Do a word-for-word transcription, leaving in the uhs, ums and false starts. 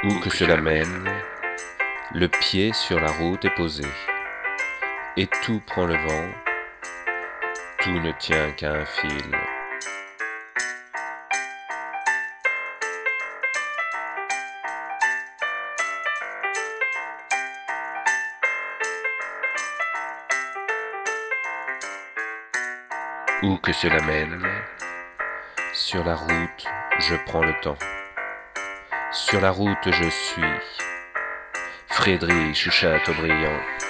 Où que cela mène, le pied sur la route est posé, et tout prend le vent, tout ne tient qu'à un fil. Où que cela mène, sur la route je prends le temps. Sur la route je suis Friedrich Chateaubriand.